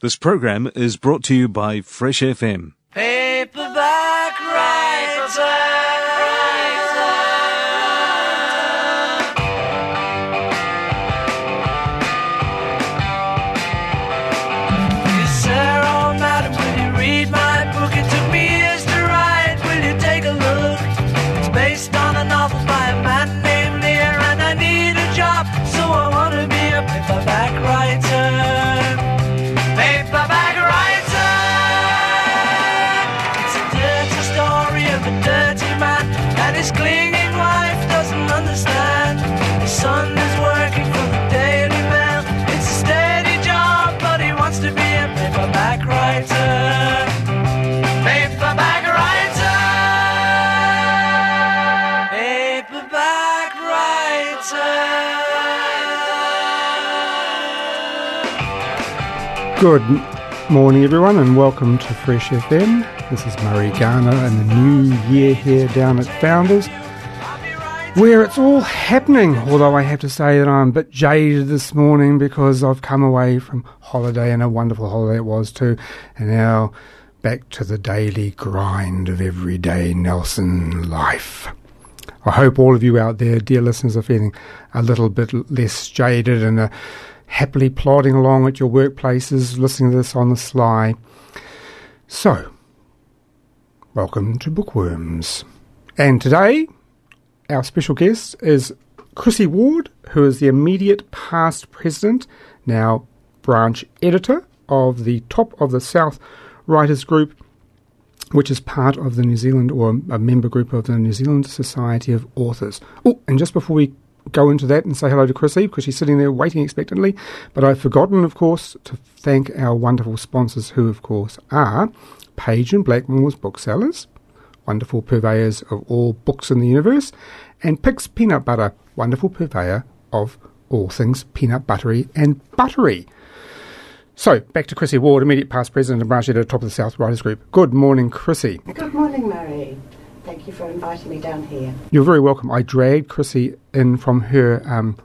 This program is brought to you by Fresh FM. Paperback writer. Good morning, everyone, and welcome to Fresh FM. This is Murray Garner and the new year here down at Founders, where it's all happening, although I have to say that I'm a bit jaded this morning because I've come away from holiday, and a wonderful holiday it was too, and now back to the daily grind of everyday Nelson life. I hope all of you out there, dear listeners, are feeling a little bit less jaded and happily plodding along at your workplaces, listening to this on the sly. So, welcome to Bookworms. And today, our special guest is Chrissy Ward, who is the immediate past president, now branch editor of the Top of the South Writers Group, which is part of the New Zealand, or a member group of the New Zealand Society of Authors. Oh, and just before we go into that and say hello to Chrissy, because she's sitting there waiting expectantly, but I've forgotten, of course, to thank our wonderful sponsors, who, of course, are Page and Blackmore's Booksellers, wonderful purveyors of all books in the universe, and Pick's Peanut Butter, wonderful purveyor of all things peanut buttery and buttery. So, back to Chrissy Ward, immediate past president and branch editor at Top of the South Writers Group. Good morning, Chrissy. Good morning, Murray. Thank you for inviting me down here. You're very welcome. I dragged Chrissy in from her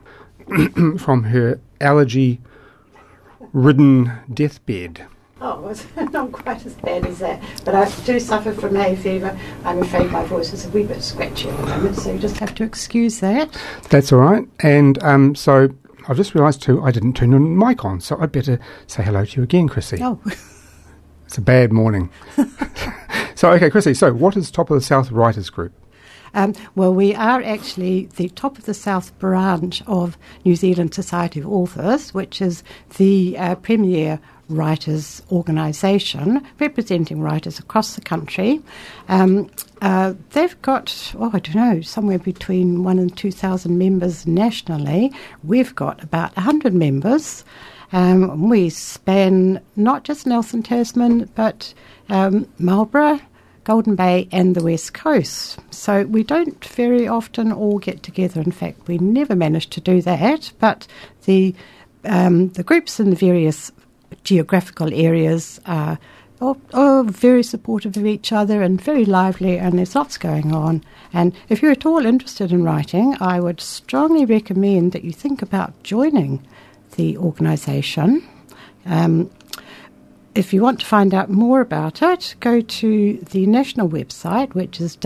allergy-ridden deathbed. Oh, it's not quite as bad as that. But I do suffer from hay fever. I'm afraid my voice is a wee bit scratchy at the moment, so you just have to excuse that. That's all right. And so I've just realised too, I didn't turn your mic on, so I'd better say hello to you again, Chrissy. Oh. It's a bad morning. So, okay, Chrissy, so what is Top of the South Writers Group? Well, we are actually the Top of the South branch of New Zealand Society of Authors, which is the premier writers' organisation representing writers across the country. They've got, somewhere between 1,000 and 2,000 members nationally. We've got about 100 members. We span not just Nelson Tasman, but Marlborough, Golden Bay and the West Coast. So we don't very often all get together. In fact, we never manage to do that. But the groups in the various geographical areas are very supportive of each other and very lively, and there's lots going on. And if you're at all interested in writing, I would strongly recommend that you think about joining the organisation. If you want to find out more about it, go to the national website, which is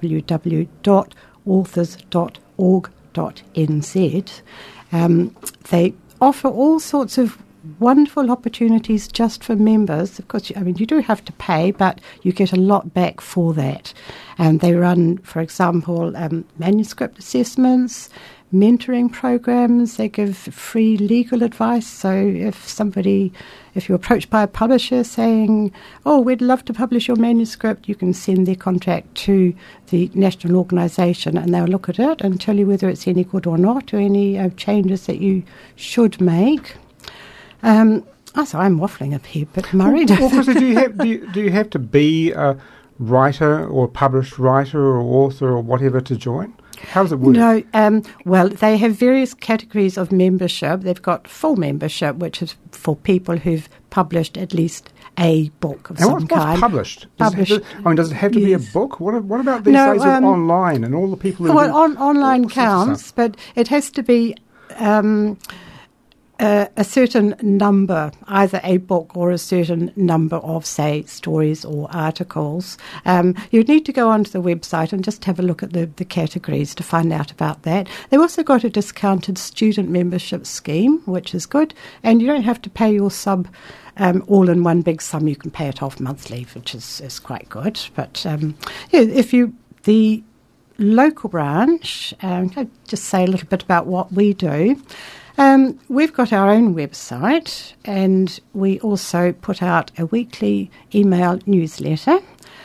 www.authors.org.nz. They offer all sorts of wonderful opportunities just for members. Of course, you do have to pay, but you get a lot back for that. They run, for example, manuscript assessments, mentoring programs. They give free legal advice. So if you're approached by a publisher saying, "Oh, we'd love to publish your manuscript," you can send their contract to the national organisation, and they'll look at it and tell you whether it's any good or not, or any changes that you should make. So I'm waffling up here, but Murray, do you have to be a writer or a published writer or author or whatever to join? How does it work? No, well, they have various categories of membership. They've got full membership, which is for people who've published at least a book of some kind. What's published? Does it have to be a book? What about these days of online and all the people who online counts, but it has to be a certain number, either a book or a certain number of, say, stories or articles. You'd need to go onto the website and just have a look at the categories to find out about that. They've also got a discounted student membership scheme, which is good, and you don't have to pay your sub all in one big sum. You can pay it off monthly, which is quite good. But the local branch, I'll just say a little bit about what we do. We've got our own website, and we also put out a weekly email newsletter.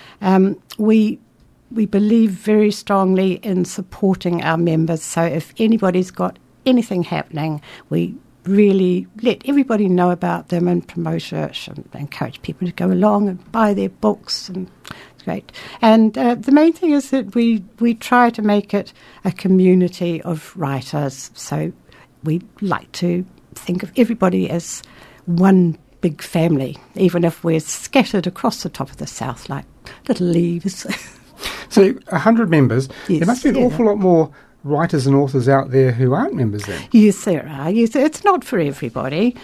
We believe very strongly in supporting our members, so if anybody's got anything happening, we really let everybody know about them and promote it and encourage people to go along and buy their books, and it's great. And the main thing is that we try to make it a community of writers, so we like to think of everybody as one big family, even if we're scattered across the top of the south like little leaves. So 100 members, Yes, there must be an awful lot more writers and authors out there who aren't members then. Yes, there are. Yes, it's not for everybody,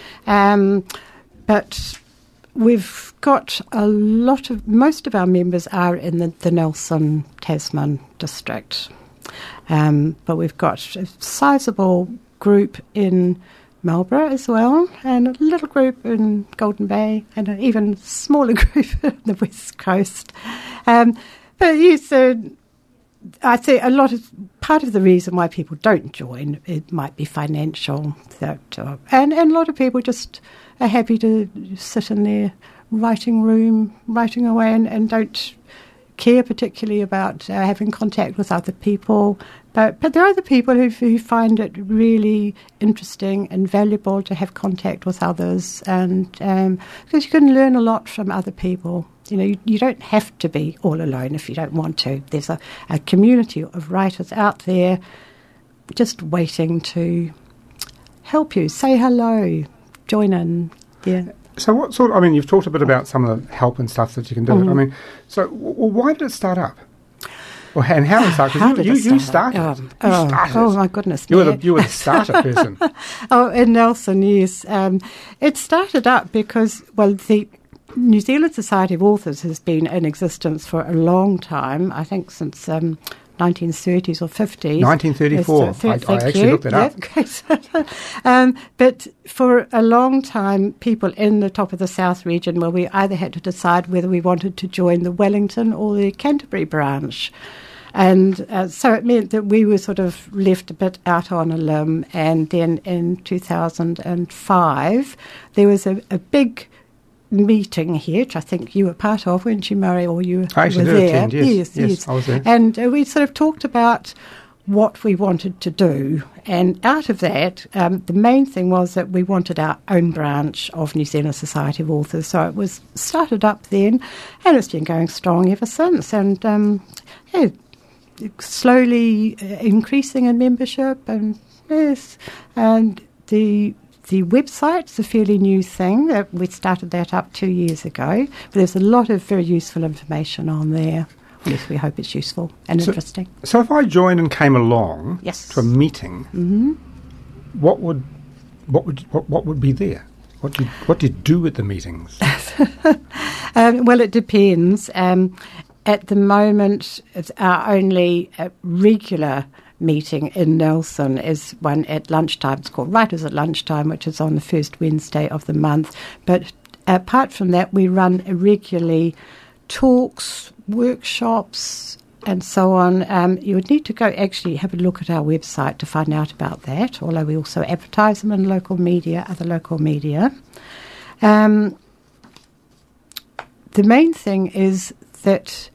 but we've got most of our members are in the Nelson, Tasman district, but we've got a sizable group in Marlborough as well, and a little group in Golden Bay, and an even smaller group on the West Coast. But yes, I'd say part of the reason why people don't join, it might be financial, and a lot of people just are happy to sit in their writing room, writing away, and don't care particularly about having contact with other people. But there are other people who find it really interesting and valuable to have contact with others, and because you can learn a lot from other people. You know, you don't have to be all alone if you don't want to. There's a community of writers out there just waiting to help you, say hello, join in. Yeah. So what sort of, I mean, you've talked a bit about some of the help and stuff that you can do. I mean, so why did it start up? And how did it start? Because you started. Oh, my goodness. You were the starter person. In Nelson, yes. It started up because, the New Zealand Society of Authors has been in existence for a long time, I think since 1930s or 50s. 1934. I actually looked it up. Great. But for a long time, people in the top of the South region, we either had to decide whether we wanted to join the Wellington or the Canterbury branch. And so it meant that we were sort of left a bit out on a limb. And then in 2005, there was a big meeting here, which I think you were part of, weren't you, Murray, or you I actually were did there? attend, yes, I was there. And we sort of talked about what we wanted to do, and out of that, the main thing was that we wanted our own branch of New Zealand Society of Authors. So it was started up then, and it's been going strong ever since, and slowly increasing in membership, and yes, and the website's a fairly new thing. We started that up 2 years ago, but there's a lot of very useful information on there. Yes, we hope it's useful and interesting. So if I joined and came along to a meeting, what would be there? What do you do at the meetings? Well, it depends. At the moment, it's our only regular meeting in Nelson is one at lunchtime. It's called Writers at Lunchtime, which is on the first Wednesday of the month. But apart from that, we run regularly talks, workshops, and so on. You would need to go actually have a look at our website to find out about that, although we also advertise them in local media, other local media. The main thing is that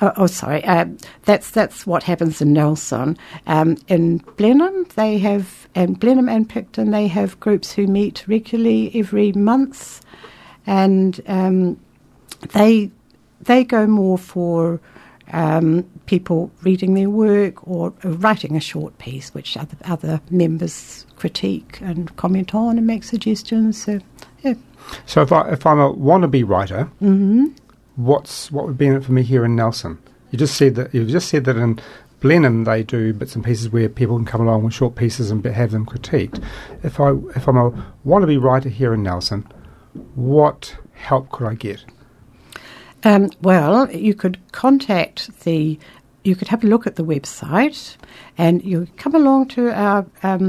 that's what happens in Nelson. In Blenheim, Blenheim and Picton, they have groups who meet regularly every month, and they go more for people reading their work or writing a short piece, which other members critique and comment on and make suggestions. So, yeah. So if I'm a wannabe writer. What would be in it for me here in Nelson? You've just said that in Blenheim, they do bits and pieces where people can come along with short pieces and have them critiqued. If I'm a wannabe writer here in Nelson, what help could I get? Well, you could you could have a look at the website, and you come along to our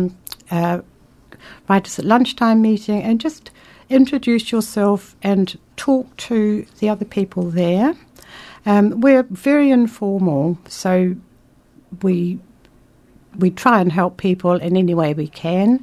Writers at Lunchtime meeting and just introduce yourself and talk to the other people there. We're very informal, so we try and help people in any way we can.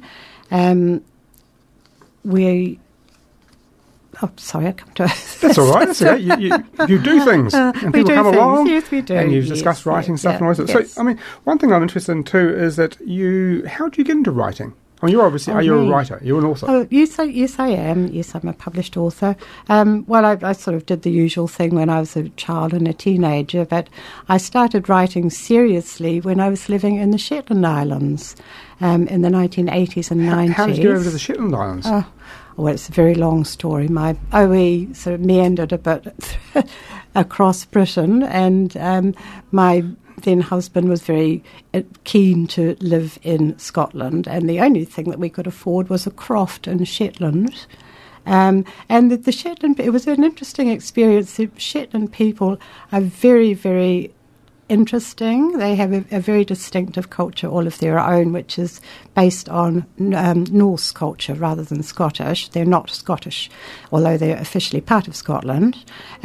Sorry, I come to... That's all right. That's okay. You do things, and people come along. Yes, we do. And you've discussed writing stuff and all that. Yes. So, I mean, one thing I'm interested in too is that how do you get into writing? I mean, you're obviously, are you a writer? You're an author? Oh, yes, I am. Yes, I'm a published author. Well, I sort of did the usual thing when I was a child and a teenager, but I started writing seriously when I was living in the Shetland Islands in the 1980s and 90s. How did you get over to the Shetland Islands? Well, it's a very long story. My OE sort of meandered a bit across Britain, and my then husband was very keen to live in Scotland, and the only thing that we could afford was a croft in Shetland. And the Shetland, it was an interesting experience. The Shetland people are very, very interesting. They have a very distinctive culture all of their own, which is based on Norse culture rather than Scottish. They're not Scottish, although they're officially part of Scotland.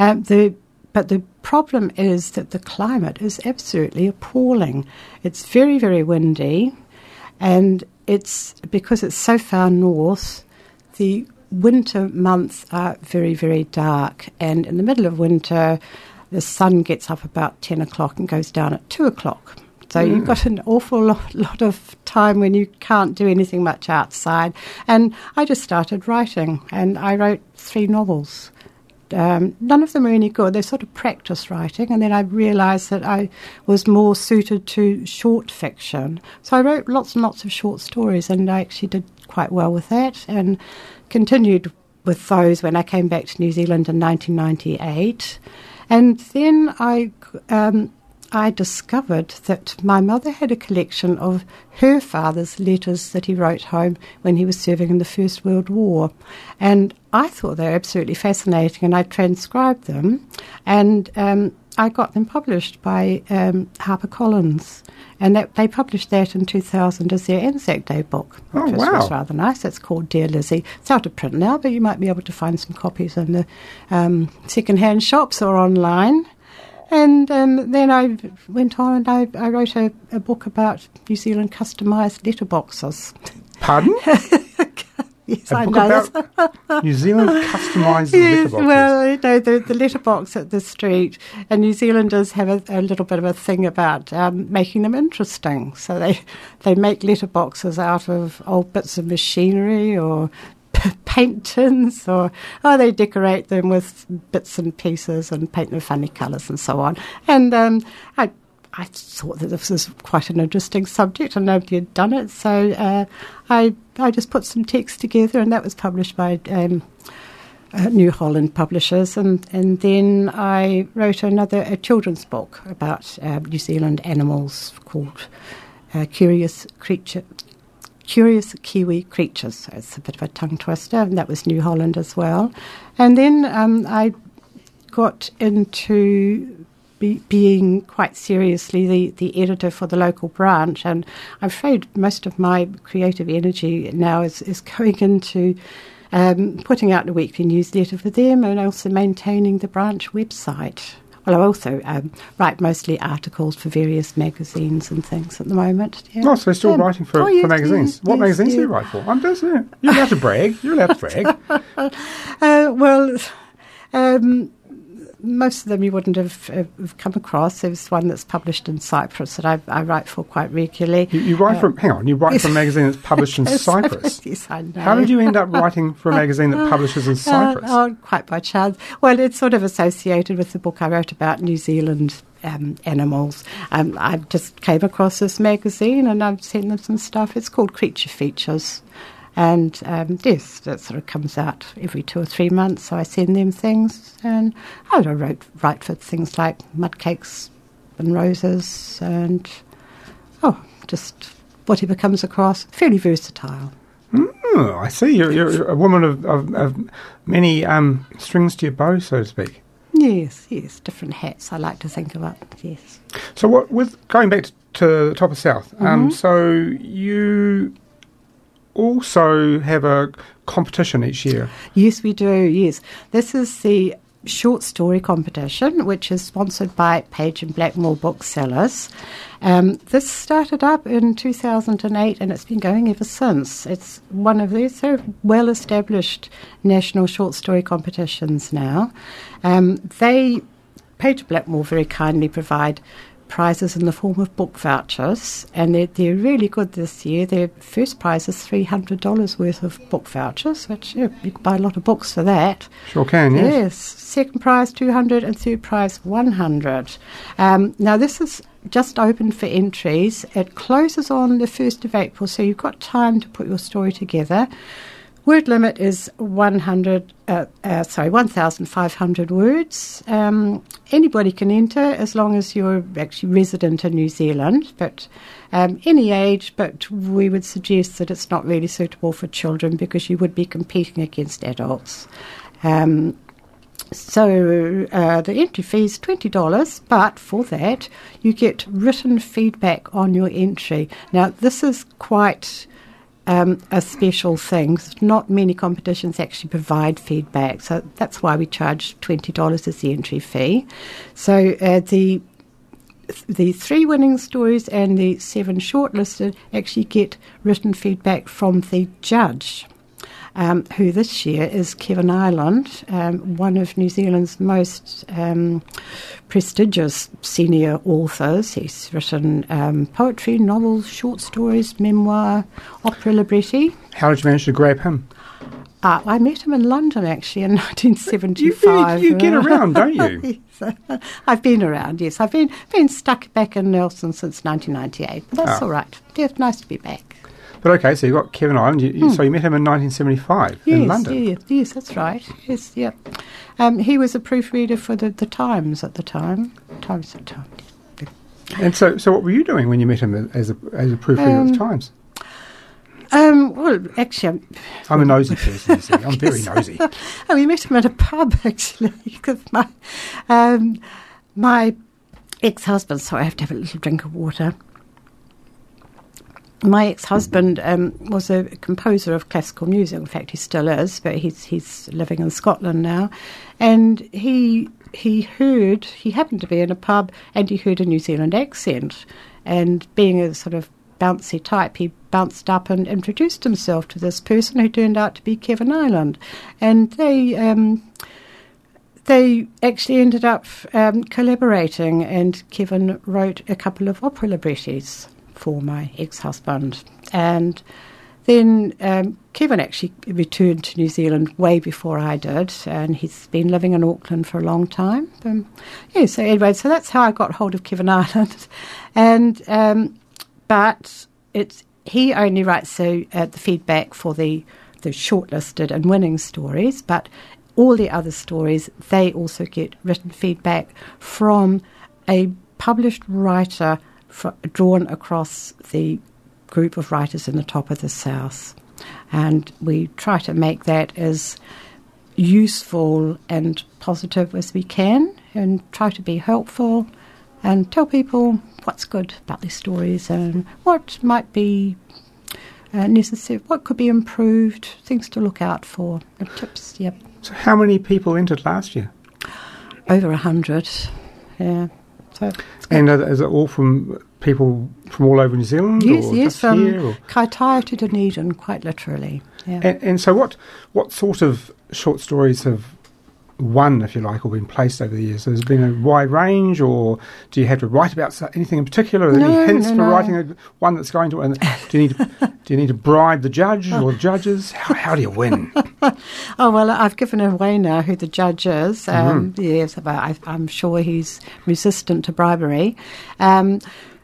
But the problem is that the climate is absolutely appalling. It's very, very windy, and it's because it's so far north, the winter months are very, very dark. And in the middle of winter, the sun gets up about 10 o'clock and goes down at 2 o'clock. So you've got an awful lot of time when you can't do anything much outside. And I just started writing, and I wrote 3 novels. None of them were any good. They're sort of practice writing, and then I realised that I was more suited to short fiction. So I wrote lots and lots of short stories, and I actually did quite well with that, and continued with those when I came back to New Zealand in 1998. And then I discovered that my mother had a collection of her father's letters that he wrote home when he was serving in the First World War. And I thought they were absolutely fascinating, and I transcribed them, and I got them published by HarperCollins. And they published that in 2000 as their Anzac Day book, which was rather nice. It's called Dear Lizzie. It's out of print now, but you might be able to find some copies in the second-hand shops or online. And then I went on and I wrote a book about New Zealand customised letterboxes. Pardon? Yes, I know. About New Zealand customised letterboxes. Well, the letterbox at the street, and New Zealanders have a little bit of a thing about making them interesting. So they make letterboxes out of old bits of machinery or paint tins, or they decorate them with bits and pieces and paint them funny colours and so on. And I thought that this was quite an interesting subject, and nobody had done it, so I just put some text together, and that was published by New Holland Publishers, and then I wrote a children's book about New Zealand animals called Curious Kiwi Creatures. So it's a bit of a tongue twister, and that was New Holland as well. And then I got into being quite seriously the editor for the local branch, and I'm afraid most of my creative energy now is going into putting out a weekly newsletter for them, and also maintaining the branch website. Well, I also write mostly articles for various magazines and things at the moment. Yeah. Oh, so you're still writing for magazines. Yes, what magazines do you write for? I'm just You're allowed to brag. You're allowed to brag. Most of them you wouldn't have come across. There's one that's published in Cyprus that I write for quite regularly. You write for a magazine that's published in Cyprus? Yes, I know. How did you end up writing for a magazine that publishes in Cyprus? Quite by chance. Well, it's sort of associated with the book I wrote about New Zealand animals. I just came across this magazine, and I've sent them some stuff. It's called Creature Features. And yes, that sort of comes out every 2 or 3 months, so I send them things. And I write for things like Mudcake's and roses, and just whatever comes across. Fairly versatile. Oh, I see. You're a woman of many strings to your bow, so to speak. Yes, different hats. I like to think of it. Yes. So, what with going back to Top of South? So you also have a competition each year. Yes, we do. Yes, this is the short story competition, which is sponsored by Page and Blackmore Booksellers. This started up in 2008 and it's been going ever since. It's one of these well-established national short story competitions now. Page and Blackmore very kindly provide prizes in the form of book vouchers, and they're really good this year. Their first prize is $300 worth of book vouchers, which you can buy a lot of books for that. Sure can, yes. Yes. Second prize $200 and third prize $100. Now this is just open for entries. It closes on the 1st of April, so you've got time to put your story together. Word limit is 1,500 words. Anybody can enter as long as you're actually resident in New Zealand, but any age, but we would suggest that it's not really suitable for children because you would be competing against adults. So the entry fee is $20, but for that you get written feedback on your entry. Now this is quite a special thing. Not many competitions actually provide feedback, so that's why we charge $20 as the entry fee. So the 3 winning stories and the 7 shortlisted actually get written feedback from the judge, who this year is Kevin Ireland, one of New Zealand's most prestigious senior authors. He's written poetry, novels, short stories, memoir, opera libretti. How did you manage to grab him? I met him in London, actually, in 1975. You get around, don't you? Yes. I've been around, yes. I've been stuck back in Nelson since 1998. That's all right. Yeah, nice to be back. But okay, so you got Kevin Ireland. So you met him in 1975 in London. Yes, that's right. Yes, yeah. He was a proofreader for the Times at the time. Times at the time. And so what were you doing when you met him as a proofreader of the Times? Well, actually, I'm a nosy person. You see. I'm very nosy. We met him at a pub actually because my ex-husband. Sorry, I have to have a little drink of water. My ex-husband was a composer of classical music. In fact, he still is, but he's living in Scotland now. And he happened to be in a pub and he heard a New Zealand accent. And being a sort of bouncy type, he bounced up and introduced himself to this person who turned out to be Kevin Ireland. And they actually ended up collaborating, and Kevin wrote a couple of opera librettis for my ex-husband. And then Kevin actually returned to New Zealand way before I did, and he's been living in Auckland for a long time. So anyway, so that's how I got hold of Kevin Ireland. And but he only writes the feedback for the shortlisted and winning stories, but all the other stories, they also get written feedback from a published writer drawn across the group of writers in the Top of the South. And we try to make that as useful and positive as we can, and try to be helpful and tell people what's good about their stories and what might be necessary, what could be improved, things to look out for, and tips. Yep. So how many people entered last year? Over 100, yeah. So and is it all from people from all over New Zealand? Yes, from here, Kaitaia to Dunedin, quite literally. Yeah. And so what sort of short stories have won, if you like, or been placed over the years? Has there been a wide range, or do you have to write about anything in particular? Are there any hints for writing one that's going to? And do you need to bribe the judge or the judges? How do you win? Oh well, I've given away now who the judge is. Yes, but I'm sure he's resistant to bribery.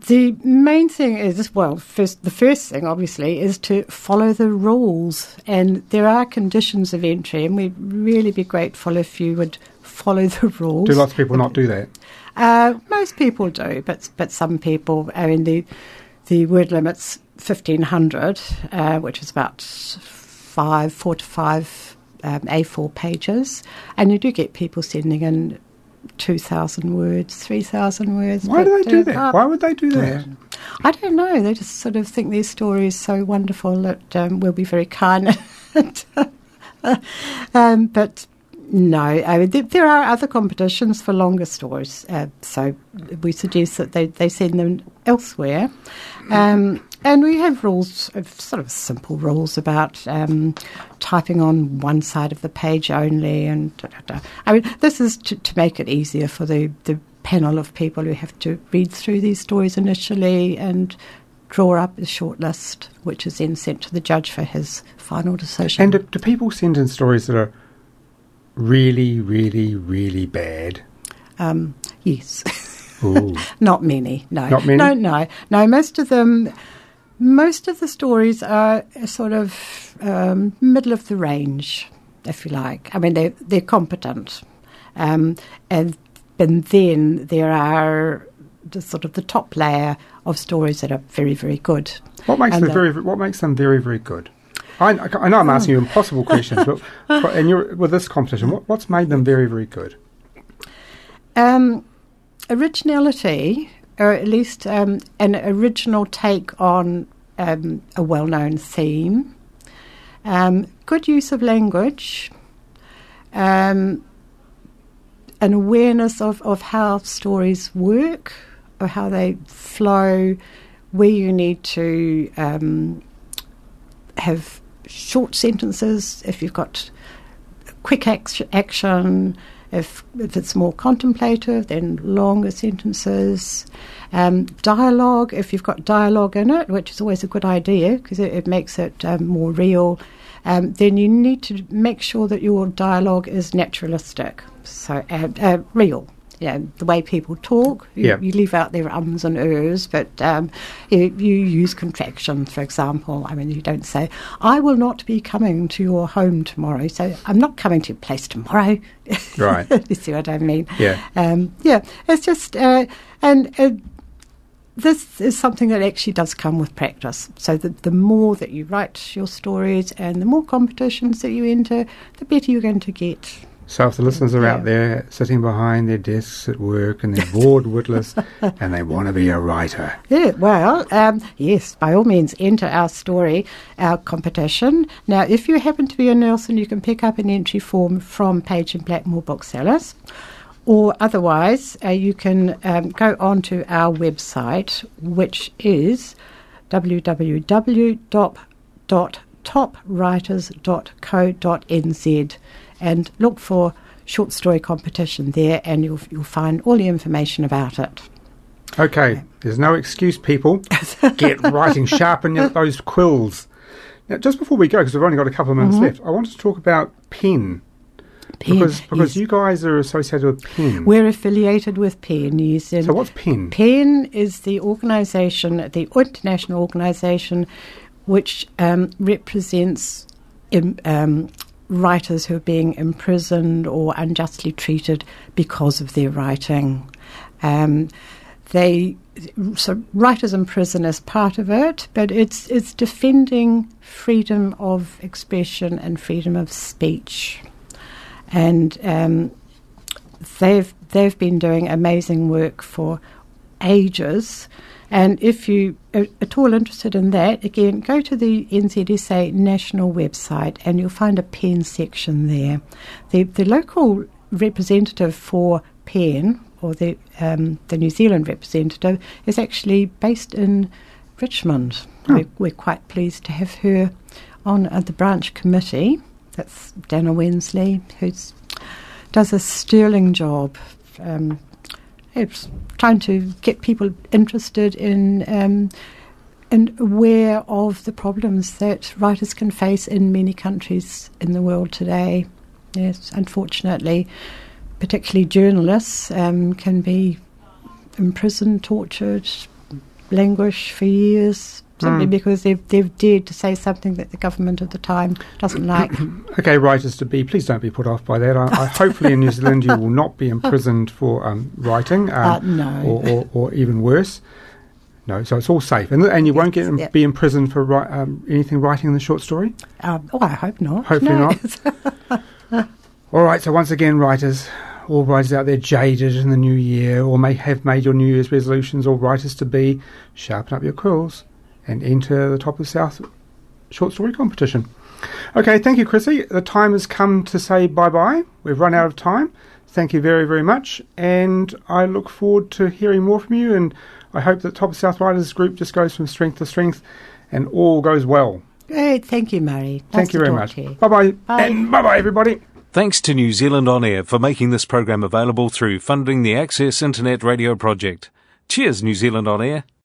The main thing is, well, the first thing, obviously, is to follow the rules. And there are conditions of entry, and we'd really be grateful if you would follow the rules. Do lots of people not do that? Most people do, but some people, I mean, the word limit's 1,500, which is about 4 to 5 A4 pages. And you do get people sending in 2,000 words, 3,000 words. Why do they do that? Why would they do that? I don't know. They just sort of think their story is so wonderful that we'll be very kind. But no, I mean, there are other competitions for longer stories, so we suggest that they send them elsewhere. And we have rules, sort of simple rules about typing on one side of the page only. And I mean, this is to make it easier for the panel of people who have to read through these stories initially and draw up a short list, which is then sent to the judge for his final decision. And do people send in stories that are really, really, really bad? Yes. Ooh. Not many, no. Not many? No, most of the stories are sort of middle of the range, if you like. I mean, they're competent. And then there are the top layer of stories that are very, very good. What makes them very, very good? I know I'm asking you impossible questions, but with this competition, what's made them very, very good? Originality, or at least an original take on a well-known theme, good use of language, an awareness of how stories work or how they flow, where you need to have short sentences if you've got quick action. If it's more contemplative, then longer sentences. Dialogue, if you've got dialogue in it, which is always a good idea because it makes it more real, then you need to make sure that your dialogue is naturalistic, so real. The way people talk, you leave out their ums and ers, but you use contraction, for example. I mean, you don't say, I will not be coming to your home tomorrow, so I'm not coming to your place tomorrow. Right. You see what I mean? Yeah. It's just, this is something that actually does come with practice. So the more that you write your stories and the more competitions that you enter, the better you're going to get. So if the listeners are out there sitting behind their desks at work and they're bored witless and they want to be a writer. Yeah, well, yes, by all means, enter our competition. Now, if you happen to be in Nelson, you can pick up an entry form from Page and Blackmore Booksellers, or otherwise you can go on to our website, which is www.topwriters.co.nz. and look for short story competition there, and you'll find all the information about it. Okay, there's no excuse, people. Get writing, sharpen those quills. Now, just before we go, because we've only got a couple of minutes left, I wanted to talk about PEN. Because yes. You guys are associated with PEN. We're affiliated with PEN. Yes. So what's PEN? PEN is the organisation, the international organisation, which represents writers who are being imprisoned or unjustly treated because of their writing. So writers in prison is part of it, but it's defending freedom of expression and freedom of speech. And they've been doing amazing work for ages. And if you are at all interested in that, again, go to the NZSA national website and you'll find a PEN section there. The local representative for PEN, or the New Zealand representative, is actually based in Richmond. Oh. We're quite pleased to have her on the branch committee. That's Dana Wensley, who does a sterling job. It's trying to get people interested in and aware of the problems that writers can face in many countries in the world today. Yes, unfortunately, particularly journalists can be imprisoned, tortured, languish for years, simply because they've dared to say something that the government at the time doesn't like. Okay, writers-to-be, please don't be put off by that. I hopefully in New Zealand you will not be imprisoned for writing, no. or even worse. No, so it's all safe. And you won't be imprisoned for anything writing in the short story? I hope not. Hopefully not. All right, so once again, all writers out there jaded in the new year or may have made your New Year's resolutions, or writers-to-be, sharpen up your quills and enter the Top of the South short story competition. Okay, thank you, Chrissy. The time has come to say bye-bye. We've run out of time. Thank you very, very much. And I look forward to hearing more from you, and I hope that Top of the South Writers Group just goes from strength to strength and all goes well. Great. Thank you, Murray. Thank you very much. Bye-bye. Bye. And bye-bye, everybody. Thanks to New Zealand On Air for making this program available through funding the Access Internet Radio Project. Cheers, New Zealand On Air.